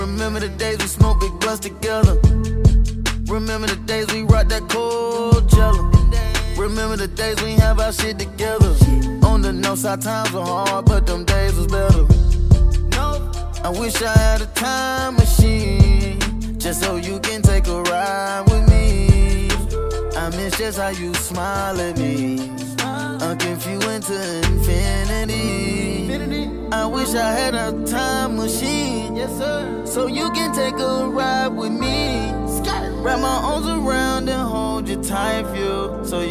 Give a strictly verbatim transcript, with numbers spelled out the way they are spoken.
Remember the days we smoked big blunts together. Remember the days we rocked that cold jello. Remember the days we have our shit together. On the north side times were hard, but them days was better. I wish I had a time machine, just so you can take a ride with me. I miss just how you smile at me, unconfused to infinity. I wish I had a time machine, yes sir, so you can take a ride with me. Wrap my arms around and hold you tight, feel so.